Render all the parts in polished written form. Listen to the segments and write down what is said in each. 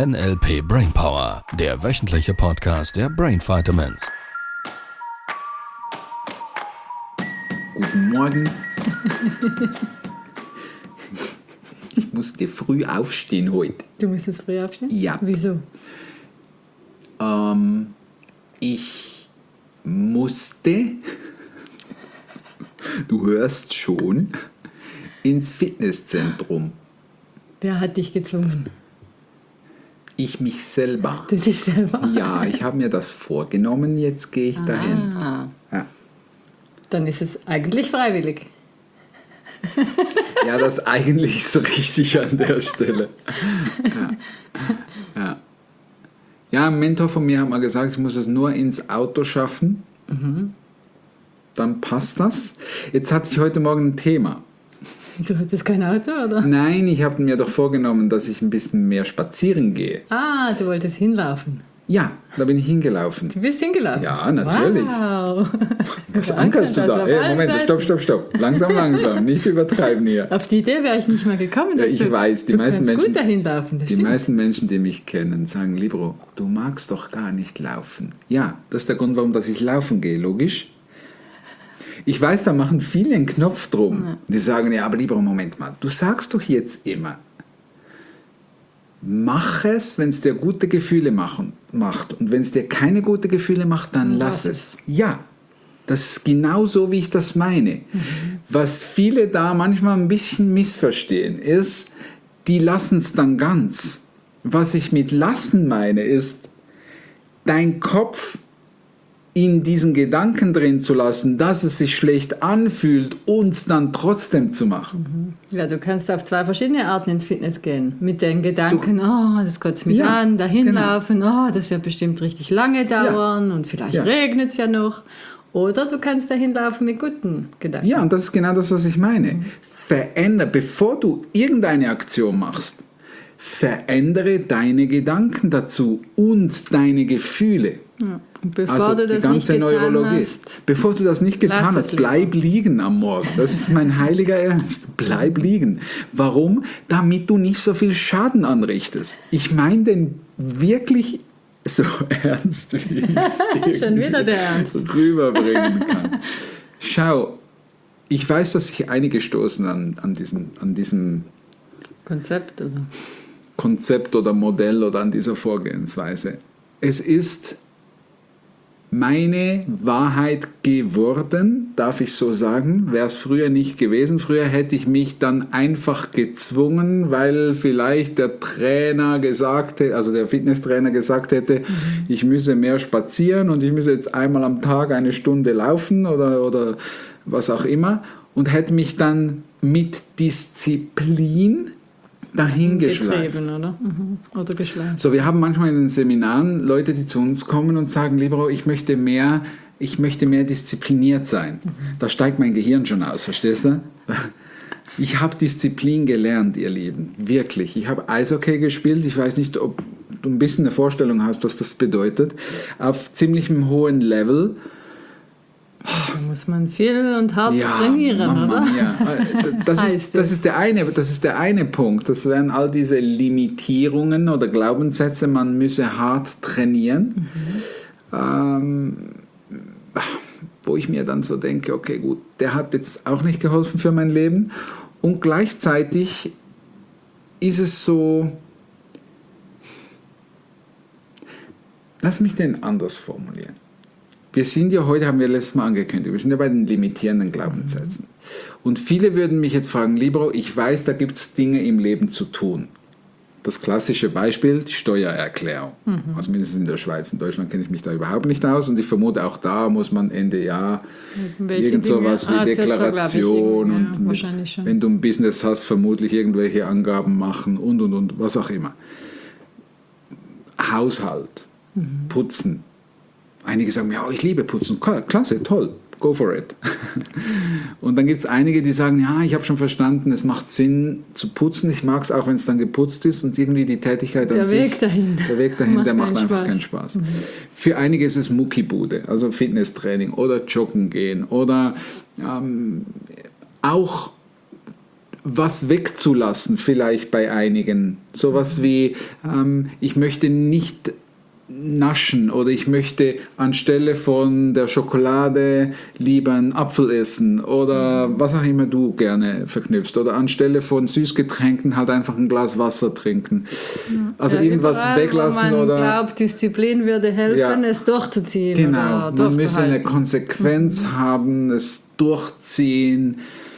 NLP Brainpower, der wöchentliche Podcast der Brain Vitamins. Guten Morgen. Ich musste früh aufstehen heute. Du musstest früh aufstehen? Ja. Wieso? Ich musste, du hörst schon, ins Fitnesszentrum. Wer hat dich gezwungen? Ich mich selber. Du dich selber? Ja, ich habe mir das vorgenommen, jetzt gehe ich dahin. Ja. Dann ist es eigentlich freiwillig. Ja, das eigentlich so richtig an der Stelle. Ja, ein Mentor von mir hat mal gesagt, ich muss es nur ins Auto schaffen. Dann passt das. Jetzt hatte ich heute Morgen ein Thema. Du hattest kein Auto, oder? Nein, ich habe mir doch vorgenommen, dass ich ein bisschen mehr spazieren gehe. Ah, du wolltest hinlaufen. Ja, da bin ich hingelaufen. Du bist hingelaufen? Ja, natürlich. Wow. Was ankerst du da? Hey, Moment, stopp. Langsam. Nicht übertreiben hier. Auf die Idee wäre ich nicht mal gekommen. Ja, ich weiß, die meisten Menschen, gut dahin laufen, das die stimmt. meisten Menschen, die mich kennen, sagen, Libero, du magst doch gar nicht laufen. Ja, das ist der Grund, warum dass ich laufen gehe, logisch. Ich weiß, da machen viele einen Knopf drum. Ja. Die sagen, ja, aber Libero, Moment mal, du sagst doch jetzt immer, mach es, wenn es dir gute Gefühle macht. Und wenn es dir keine guten Gefühle macht, dann lass es. Ja, das ist genau so, wie ich das meine. Was viele da manchmal ein bisschen missverstehen, ist, die lassen es dann ganz. Was ich mit lassen meine, ist, dein Kopf in diesen Gedanken drin zu lassen, dass es sich schlecht anfühlt und es dann trotzdem zu machen. Ja, du kannst auf zwei verschiedene Arten ins Fitness gehen. Mit den Gedanken, das kotzt mich an, dahin laufen, das wird bestimmt richtig lange dauern und vielleicht regnet es ja noch. Oder du kannst dahin laufen mit guten Gedanken. Ja, und das ist genau das, was ich meine. Bevor du irgendeine Aktion machst, verändere deine Gedanken dazu und deine Gefühle. Ja. Und bevor also du das die ganze nicht getan Neurologie. hast, bevor du das nicht getan hast, bleib liegen am Morgen. Das ist mein heiliger Ernst. Bleib liegen. Warum? Damit du nicht so viel Schaden anrichtest. Ich meine den wirklich so ernst, wie ich es schon wieder der Ernst rüberbringen kann. Schau, ich weiß, dass sich einige stoßen an diesem Konzept oder Modell oder an dieser Vorgehensweise. Es ist meine Wahrheit geworden, darf ich so sagen, wäre es früher nicht gewesen. Früher hätte ich mich dann einfach gezwungen, weil vielleicht der Trainer gesagt hätte, also der Fitnesstrainer gesagt hätte, ich müsse mehr spazieren und ich müsse jetzt einmal am Tag eine Stunde laufen oder was auch immer und hätte mich dann mit Disziplin dahin geschleift. Oder geschleift. So, wir haben manchmal in den Seminaren Leute, die zu uns kommen und sagen, Libero, ich möchte mehr diszipliniert sein. Da steigt mein Gehirn schon aus, verstehst du? Ich habe Disziplin gelernt, ihr Lieben, wirklich. Ich habe Eishockey gespielt, ich weiß nicht, ob du ein bisschen eine Vorstellung hast, was das bedeutet, auf ziemlichem hohen Level. Da muss man viel und hart trainieren, oder? Ja. Das ist der eine Punkt. Das wären all diese Limitierungen oder Glaubenssätze, man müsse hart trainieren. Wo ich mir dann so denke, okay, gut, der hat jetzt auch nicht geholfen für mein Leben. Und gleichzeitig ist es so, lass mich den anders formulieren. Wir sind ja heute, haben wir letztes Mal angekündigt, wir sind ja bei den limitierenden Glaubenssätzen. Und viele würden mich jetzt fragen, Libero, ich weiß, da gibt es Dinge im Leben zu tun. Das klassische Beispiel, die Steuererklärung. Also mindestens in der Schweiz. In Deutschland kenne ich mich da überhaupt nicht aus. Und ich vermute, auch da muss man Ende Jahr irgend sowas wie Deklaration und wenn du ein Business hast, vermutlich irgendwelche Angaben machen und was auch immer. Haushalt, Putzen. Einige sagen, ja, ich liebe Putzen, klasse, toll, go for it. Und dann gibt es einige, die sagen, ja, ich habe schon verstanden, es macht Sinn zu putzen, ich mag es auch, wenn es dann geputzt ist und irgendwie die Tätigkeit an sich, der Weg dahin, der macht einfach keinen Spaß. Für einige ist es Muckibude, also Fitnesstraining oder Joggen gehen oder auch was wegzulassen, vielleicht bei einigen. Sowas wie, ich möchte nicht naschen oder ich möchte anstelle von der Schokolade lieber einen Apfel essen oder was auch immer du gerne verknüpfst oder anstelle von Süßgetränken halt einfach ein Glas Wasser trinken. Also ja, irgendwas überall, weglassen wo man oder... glaubt, Disziplin würde helfen, es durchzuziehen. Genau, oder man müsse eine durchzuhalten. Konsequenz haben, es durchziehen.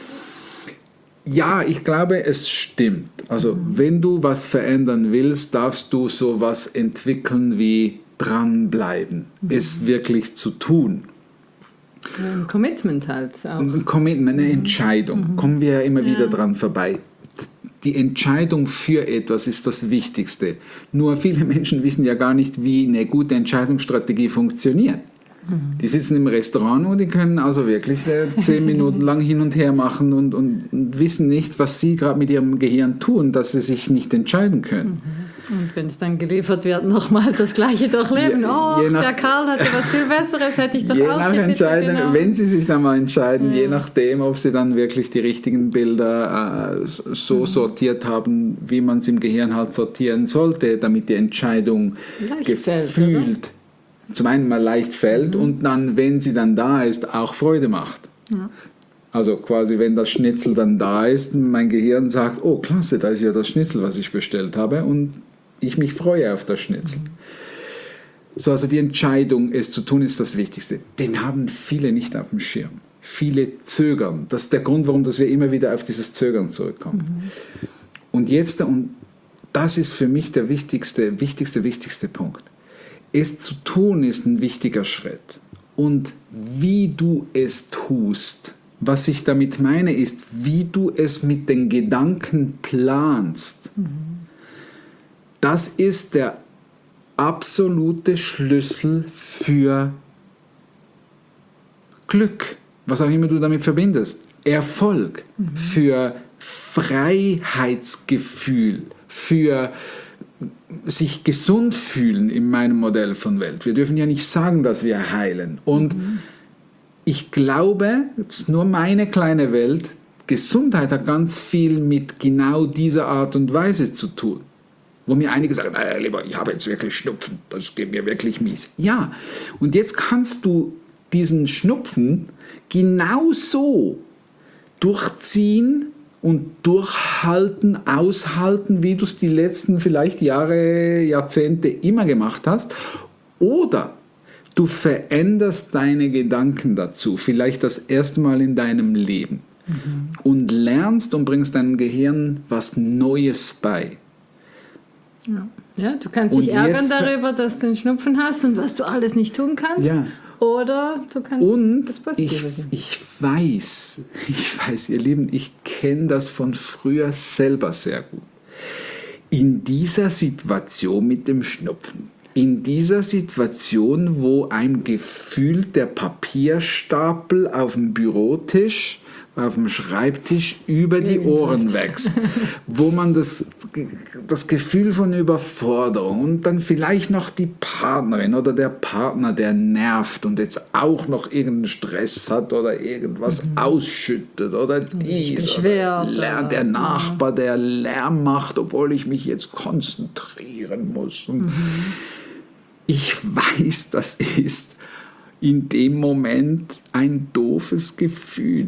Ja, ich glaube, es stimmt. Also wenn du was verändern willst, darfst du sowas entwickeln wie dranbleiben, es wirklich zu tun. Ein Commitment halt auch. Ein Commitment, eine Entscheidung, kommen wir ja immer wieder dran vorbei. Die Entscheidung für etwas ist das Wichtigste. Nur viele Menschen wissen ja gar nicht, wie eine gute Entscheidungsstrategie funktioniert. Die sitzen im Restaurant und die können also wirklich 10 Minuten lang hin und her machen und wissen nicht, was sie gerade mit ihrem Gehirn tun, dass sie sich nicht entscheiden können. Und wenn es dann geliefert wird, nochmal das Gleiche durchleben. Der Karl hatte was viel Besseres, hätte ich doch Je auch nach die Pizza Entscheidung, genommen. wenn sie sich dann mal entscheiden, je nachdem, ob sie dann wirklich die richtigen Bilder so sortiert haben, wie man es im Gehirn halt sortieren sollte, damit die Entscheidung Leicht fällt, gefühlt zum einen mal leicht fällt und dann, wenn sie dann da ist, auch Freude macht. Ja. Also quasi, wenn das Schnitzel dann da ist, mein Gehirn sagt, oh klasse, da ist ja das Schnitzel, was ich bestellt habe und ich mich freue auf das Schnitzel. So, also die Entscheidung, es zu tun, ist das Wichtigste. Den haben viele nicht auf dem Schirm. Viele zögern. Das ist der Grund, warum dass wir immer wieder auf dieses Zögern zurückkommen. Und jetzt, und das ist für mich der wichtigste Punkt. Es zu tun ist ein wichtiger Schritt. Und wie du es tust, was ich damit meine, ist, wie du es mit den Gedanken planst. Das ist der absolute Schlüssel für Glück, was auch immer du damit verbindest. Erfolg, für Freiheitsgefühl, für sich gesund fühlen in meinem Modell von Welt. Wir dürfen ja nicht sagen, dass wir heilen. Und ich glaube, jetzt nur meine kleine Welt, Gesundheit hat ganz viel mit genau dieser Art und Weise zu tun. Wo mir einige sagen, naja, lieber, ich habe jetzt wirklich Schnupfen, das geht mir wirklich mies. Ja, und jetzt kannst du diesen Schnupfen genauso durchziehen und durchhalten, aushalten, wie du es die letzten vielleicht Jahre, Jahrzehnte immer gemacht hast. Oder du veränderst deine Gedanken dazu, vielleicht das erste Mal in deinem Leben. Und lernst und bringst deinem Gehirn was Neues bei. Ja, du kannst Und dich ärgern jetzt darüber, dass du einen Schnupfen hast und was du alles nicht tun kannst. Ja. Oder du kannst Und das Positive sehen. ich weiß, ihr Lieben, ich kenne das von früher selber sehr gut. In dieser Situation mit dem Schnupfen, in dieser Situation, wo einem gefühlt der Papierstapel auf dem Bürotisch, auf dem Schreibtisch über die Ohren wächst, wo man das Gefühl von Überforderung und dann vielleicht noch die Partnerin oder der Partner, der nervt und jetzt auch noch irgendeinen Stress hat oder irgendwas ausschüttet oder dies oder der Nachbar, der Lärm macht, obwohl ich mich jetzt konzentrieren muss. Und ich weiß, das ist in dem Moment ein doofes Gefühl.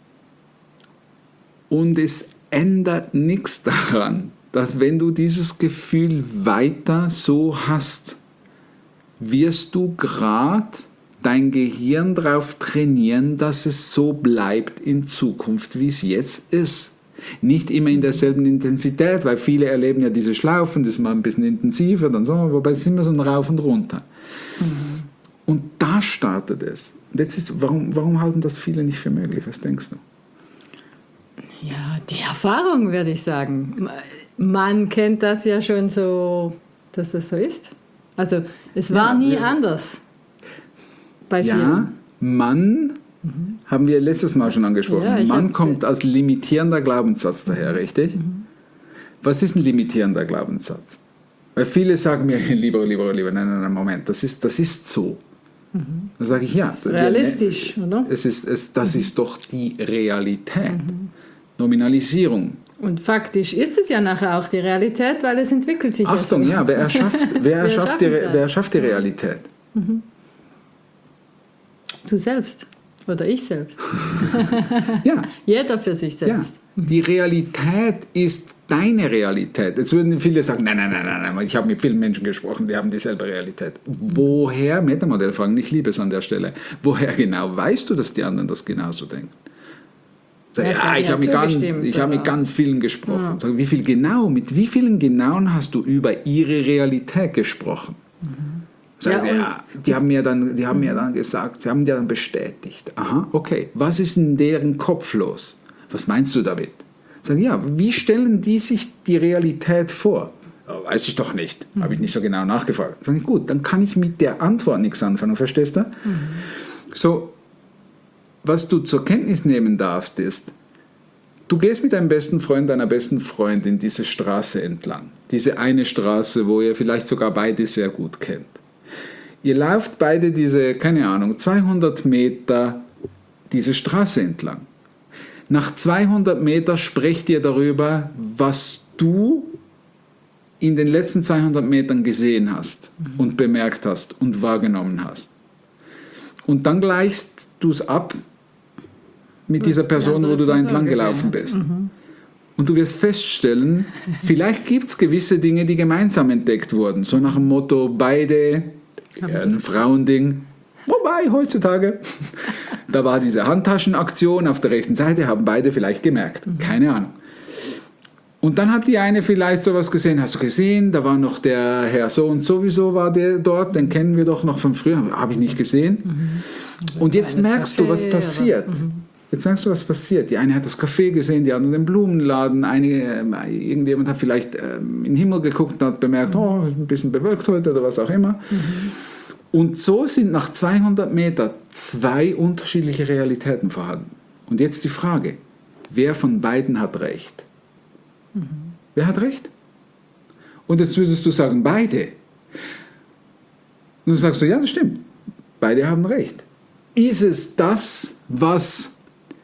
Und es ändert nichts daran, dass wenn du dieses Gefühl weiter so hast, wirst du gerade dein Gehirn darauf trainieren, dass es so bleibt in Zukunft, wie es jetzt ist. Nicht immer in derselben Intensität, weil viele erleben ja diese Schlaufen, das ist mal ein bisschen intensiver, dann so, wobei es ist immer so ein Rauf und Runter. Und da startet es. Und jetzt ist, warum halten das viele nicht für möglich? Was denkst du? Ja, die Erfahrung, würde ich sagen. Man kennt das ja schon so, dass das so ist. Also es war nie anders bei vielen. Ja, Mann, haben wir letztes Mal schon angesprochen. Ja, Mann kommt als limitierender Glaubenssatz daher, richtig? Was ist ein limitierender Glaubenssatz? Weil viele sagen mir, lieber, nein, Moment, das ist so. Da sage ich, ja. Das ist realistisch, oder? Das ist doch die Realität. Nominalisierung. Und faktisch ist es ja nachher auch die Realität, weil es entwickelt sich. Achtung, so. ja, wer erschafft die Realität? Du selbst oder ich selbst. Ja. Jeder für sich Ja, selbst. die Realität ist deine Realität. Jetzt würden viele sagen, nein, ich habe mit vielen Menschen gesprochen, die haben dieselbe Realität. Woher, Metamodellfragen, ich liebe es an der Stelle, woher genau weißt du, dass die anderen das genauso denken? Ich habe mit ganz vielen gesprochen. Sag, mit wie vielen Genauen hast du über ihre Realität gesprochen? Die haben mir dann gesagt, sie haben dir dann bestätigt. Aha, okay, was ist in deren Kopf los? Was meinst du damit? Sagen, ja, wie stellen die sich die Realität vor? Oh, weiß ich doch nicht, habe ich nicht so genau nachgefragt. Sagen, gut, dann kann ich mit der Antwort nichts anfangen, verstehst du? So, was du zur Kenntnis nehmen darfst, ist, du gehst mit deinem besten Freund, deiner besten Freundin diese Straße entlang. Diese eine Straße, wo ihr vielleicht sogar beide sehr gut kennt. Ihr lauft beide diese, 200 Meter diese Straße entlang. Nach 200 Meter sprecht ihr darüber, was du in den letzten 200 Metern gesehen hast und bemerkt hast und wahrgenommen hast. Und dann gleichst du es ab mit dieser Person, wo du da entlang gelaufen bist. Und du wirst feststellen, vielleicht gibt es gewisse Dinge, die gemeinsam entdeckt wurden. So nach dem Motto, beide, ein Frauending. Wobei, heutzutage, da war diese Handtaschenaktion auf der rechten Seite, haben beide vielleicht gemerkt. Keine Ahnung. Und dann hat die eine vielleicht sowas gesehen. Hast du gesehen, da war noch der Herr so und sowieso war der dort, den kennen wir doch noch von früher. Habe ich nicht gesehen. Und jetzt merkst du, was passiert. Jetzt merkst du, was passiert. Die eine hat das Café gesehen, die andere den Blumenladen. Irgendjemand hat vielleicht in den Himmel geguckt und hat bemerkt, oh, ist ein bisschen bewölkt heute oder was auch immer. Und so sind nach 200 Metern 2 unterschiedliche Realitäten vorhanden. Und jetzt die Frage, wer von beiden hat recht? Wer hat recht? Und jetzt würdest du sagen, beide. Und dann sagst du, ja, das stimmt. Beide haben recht. Ist es das, was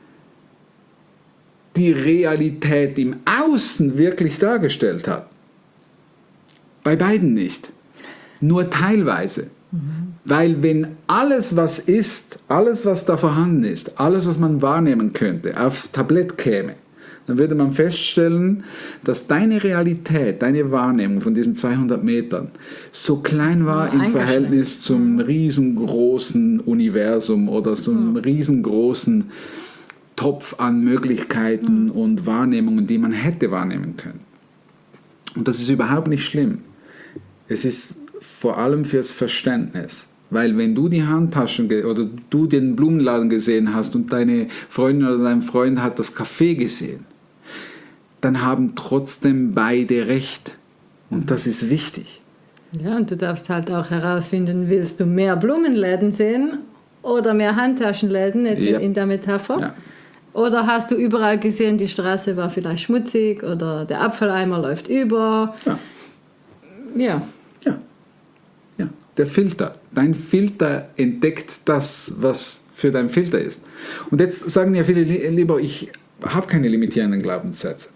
die Realität im Außen wirklich dargestellt hat? Bei beiden nicht. Nur teilweise. Weil wenn alles, was ist, alles, was da vorhanden ist, alles, was man wahrnehmen könnte, aufs Tablett käme, dann würde man feststellen, dass deine Realität, deine Wahrnehmung von diesen 200 Metern so klein war im Verhältnis zum riesengroßen Universum oder zum riesengroßen Topf an Möglichkeiten und Wahrnehmungen, die man hätte wahrnehmen können. Und das ist überhaupt nicht schlimm. Es ist vor allem fürs Verständnis. Weil wenn du die Handtaschen oder du den Blumenladen gesehen hast und deine Freundin oder dein Freund hat das Café gesehen, dann haben trotzdem beide recht. Und das ist wichtig. Ja, und du darfst halt auch herausfinden, willst du mehr Blumenläden sehen oder mehr Handtaschenläden, jetzt in der Metapher? Ja. Oder hast du überall gesehen, die Straße war vielleicht schmutzig oder der Abfalleimer läuft über? Ja. Der Filter. Dein Filter entdeckt das, was für dein Filter ist. Und jetzt sagen ja viele, lieber, ich habe keine limitierenden Glaubenssätze.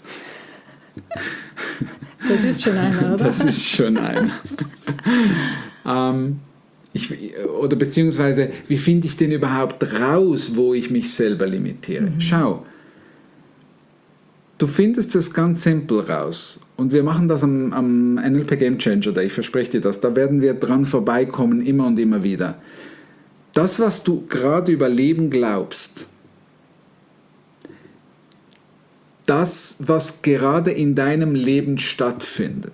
Das ist schon einer, oder? Das ist schon einer. Oder beziehungsweise, wie finde ich denn überhaupt raus, wo ich mich selber limitiere? Schau, du findest es ganz simpel raus. Und wir machen das am NLP Game Changer Day, ich verspreche dir das. Da werden wir dran vorbeikommen, immer und immer wieder. Das, was du gerade über Leben glaubst, das, was gerade in deinem Leben stattfindet,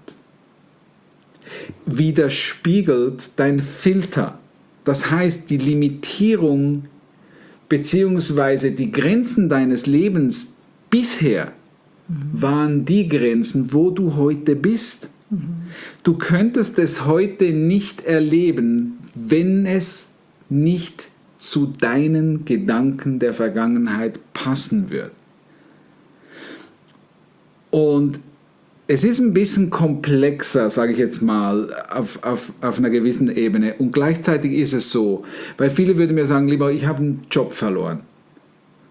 widerspiegelt dein Filter. Das heißt, die Limitierung bzw. die Grenzen deines Lebens bisher waren die Grenzen, wo du heute bist. Du könntest es heute nicht erleben, wenn es nicht zu deinen Gedanken der Vergangenheit passen würde. Und es ist ein bisschen komplexer, sage ich jetzt mal, auf einer gewissen Ebene. Und gleichzeitig ist es so, weil viele würden mir sagen, lieber, ich habe einen Job verloren.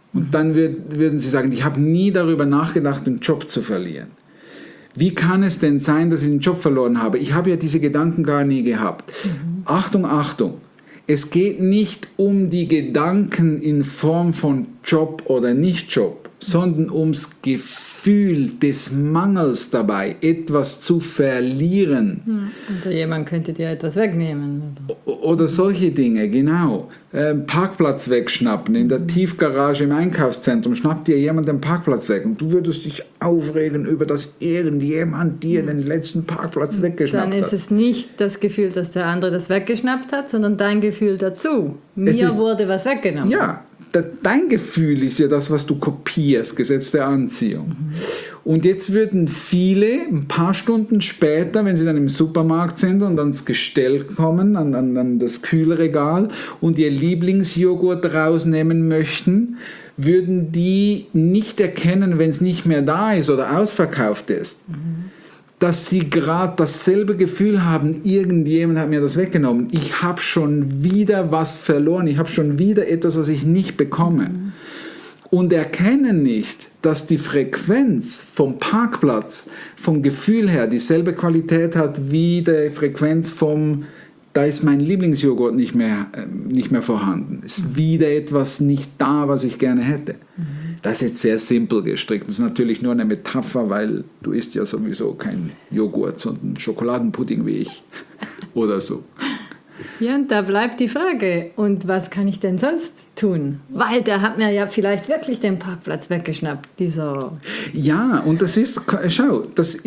Und dann würden sie sagen, ich habe nie darüber nachgedacht, den Job zu verlieren. Wie kann es denn sein, dass ich den Job verloren habe? Ich habe ja diese Gedanken gar nie gehabt. Achtung, Achtung. Es geht nicht um die Gedanken in Form von Job oder Nicht-Job, sondern ums Gefühl des Mangels dabei, etwas zu verlieren. Oder jemand könnte dir etwas wegnehmen. Oder solche Dinge, genau. Parkplatz wegschnappen, in der Tiefgarage im Einkaufszentrum schnappt dir jemand den Parkplatz weg und du würdest dich aufregen über, dass irgendjemand dir den letzten Parkplatz weggeschnappt hat. Dann ist es nicht das Gefühl, dass der andere das weggeschnappt hat, sondern dein Gefühl dazu. Mir wurde was weggenommen. Ja, dein Gefühl ist ja das, was du kopierst, Gesetz der Anziehung. Und jetzt würden viele ein paar Stunden später, wenn sie dann im Supermarkt sind und ans Gestell kommen, an das Kühlregal und ihr Lieblingsjoghurt rausnehmen möchten, würden die nicht erkennen, wenn es nicht mehr da ist oder ausverkauft ist, dass sie gerade dasselbe Gefühl haben, irgendjemand hat mir das weggenommen. Ich habe schon wieder was verloren, ich habe schon wieder etwas, was ich nicht bekomme. Und erkennen nicht, dass die Frequenz vom Parkplatz, vom Gefühl her, dieselbe Qualität hat wie die Frequenz vom, da ist mein Lieblingsjoghurt nicht mehr vorhanden. Ist wieder etwas nicht da, was ich gerne hätte. Das ist jetzt sehr simpel gestrickt. Das ist natürlich nur eine Metapher, weil du isst ja sowieso kein Joghurt, sondern Schokoladenpudding wie ich oder so. Ja, und da bleibt die Frage, und was kann ich denn sonst tun? Weil der hat mir ja vielleicht wirklich den Parkplatz weggeschnappt, dieser... Ja, und das ist, schau, das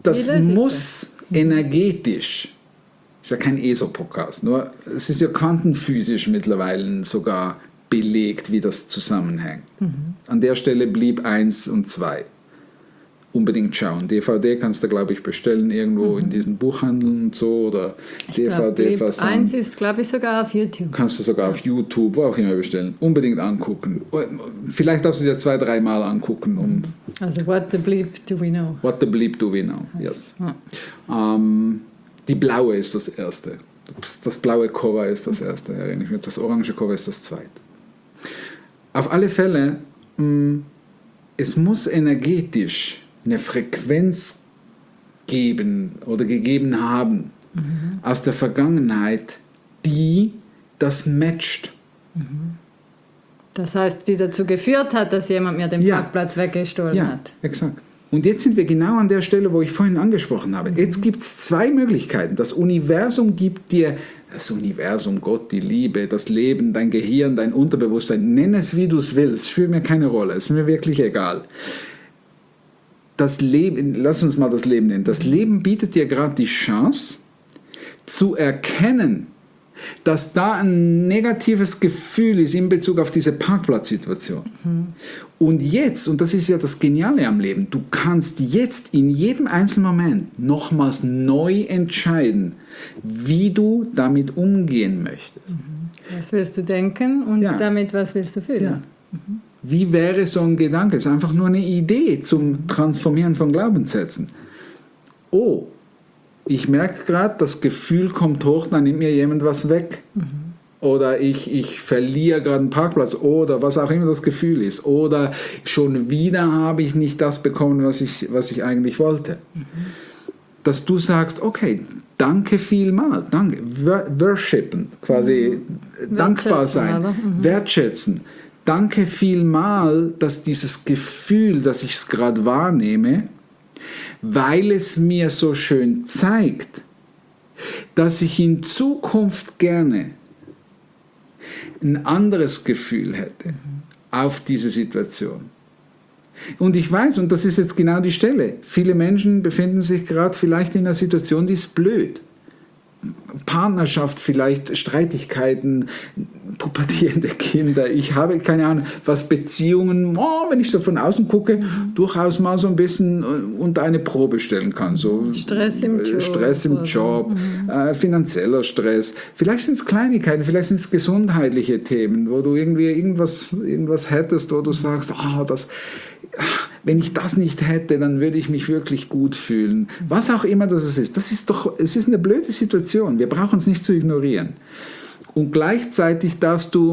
muss energetisch, ist ja kein ESO-Podcast, nur es ist ja quantenphysisch mittlerweile sogar belegt, wie das zusammenhängt. An der Stelle blieb 1 und 2. Unbedingt schauen. DVD kannst du, glaube ich, bestellen irgendwo in diesen Buchhandeln und so. Oder DVD versand. 1 ist, glaube ich, sogar auf YouTube. Kannst du sogar auf YouTube, wo auch immer bestellen. Unbedingt angucken. Vielleicht darfst du dir 2-3 Mal angucken. Also, what the bleep do we know? What the bleep do we know, yes. Die blaue ist das erste. Das blaue Cover ist das erste, erinnere ich mich. Das orange Cover ist das zweite. Auf alle Fälle, es muss energetisch eine Frequenz geben oder gegeben haben aus der Vergangenheit, die das matcht. Das heißt, die dazu geführt hat, dass jemand mir den Parkplatz weggestohlen hat. Ja, exakt. Und jetzt sind wir genau an der Stelle, wo ich vorhin angesprochen habe. Jetzt gibt es 2 Möglichkeiten. Das Universum gibt dir, das Universum, Gott, die Liebe, das Leben, dein Gehirn, dein Unterbewusstsein, nenn es wie du es willst, spielt mir keine Rolle, ist mir wirklich egal. Das Leben, lass uns mal das Leben nennen. Das Leben bietet dir gerade die Chance zu erkennen, dass da ein negatives Gefühl ist in Bezug auf diese Parkplatzsituation. Und jetzt, und das ist ja das Geniale am Leben, du kannst jetzt in jedem einzelnen Moment nochmals neu entscheiden, wie du damit umgehen möchtest. Was willst du denken und damit was willst du fühlen? Ja. Wie wäre so ein Gedanke? Es ist einfach nur eine Idee zum Transformieren von Glaubenssätzen. Oh, ich merke gerade, das Gefühl kommt hoch, dann nimmt mir jemand was weg. Oder ich verliere gerade einen Parkplatz oder was auch immer das Gefühl ist. Oder schon wieder habe ich nicht das bekommen, was ich eigentlich wollte. Dass du sagst, okay, danke vielmal, danke, worshipen, quasi dankbar sein, wertschätzen. Danke vielmal, dass dieses Gefühl, dass ich es gerade wahrnehme, weil es mir so schön zeigt, dass ich in Zukunft gerne ein anderes Gefühl hätte auf diese Situation. Und ich weiß, und das ist jetzt genau die Stelle, viele Menschen befinden sich gerade vielleicht in einer Situation, die ist blöd. Partnerschaft vielleicht, Streitigkeiten, pubertierende Kinder, ich habe keine Ahnung, was Beziehungen, wenn ich so von außen gucke, durchaus mal so ein bisschen unter eine Probe stellen kann. So Stress im Job, finanzieller Stress. Vielleicht sind es Kleinigkeiten, vielleicht sind es gesundheitliche Themen, wo du irgendwie irgendwas hättest, wo du sagst, wenn ich das nicht hätte, dann würde ich mich wirklich gut fühlen. Was auch immer das ist. Es ist eine blöde Situation. Wir brauchen es nicht zu ignorieren. Und gleichzeitig darfst du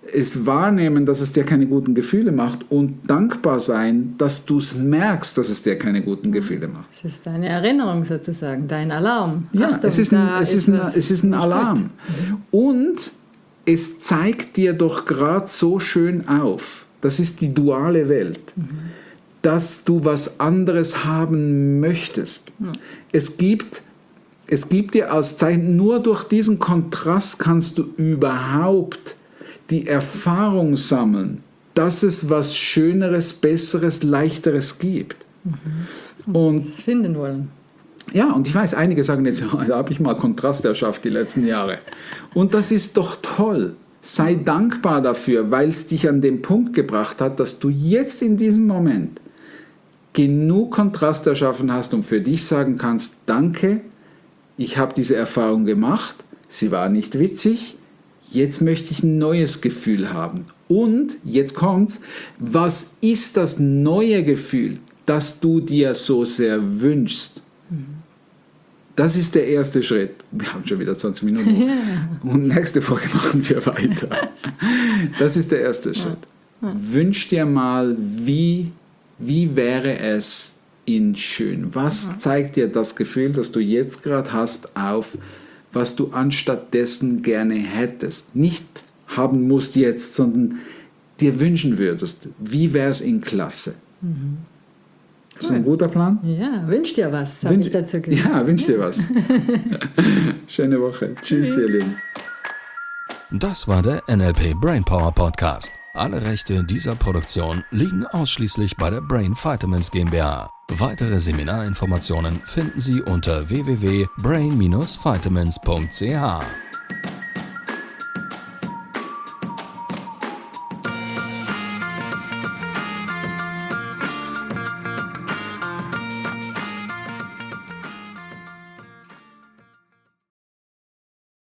es wahrnehmen, dass es dir keine guten Gefühle macht und dankbar sein, dass du es merkst, dass es dir keine guten Gefühle macht. Es ist deine Erinnerung sozusagen, dein Alarm. Ja, Achtung, es ist ein Alarm. Und es zeigt dir doch gerade so schön auf, das ist die duale Welt, dass du was anderes haben möchtest. Es gibt dir als Zeichen, nur durch diesen Kontrast kannst du überhaupt die Erfahrung sammeln, dass es was Schöneres, Besseres, Leichteres gibt. Und das finden wollen. Ja, und ich weiß, einige sagen jetzt, ja, da habe ich mal Kontrast erschafft die letzten Jahre. Und das ist doch toll. Sei dankbar dafür, weil es dich an den Punkt gebracht hat, dass du jetzt in diesem Moment genug Kontrast erschaffen hast und für dich sagen kannst, danke, ich habe diese Erfahrung gemacht, sie war nicht witzig, jetzt möchte ich ein neues Gefühl haben. Und jetzt kommt's, was ist das neue Gefühl, das du dir so sehr wünschst? Das ist der erste Schritt. Wir haben schon wieder 20 Minuten. Ja. Und nächste Folge machen wir weiter. Das ist der erste Schritt. Wünsch dir mal, wie wäre es in schön? Was zeigt dir das Gefühl, das du jetzt gerade hast, auf, was du anstatt dessen gerne hättest? Nicht haben musst jetzt, sondern dir wünschen würdest. Wie wäre es in Klasse? Ist das ein guter Plan? Ja, wünsch dir was, habe ich dazu gesagt. Ja, wünsch dir was. Schöne Woche. Tschüss, ihr Lieben. Das war der NLP Brainpower Podcast. Alle Rechte dieser Produktion liegen ausschließlich bei der Brain Vitamins GmbH. Weitere Seminarinformationen finden Sie unter www.brain-vitamins.ch.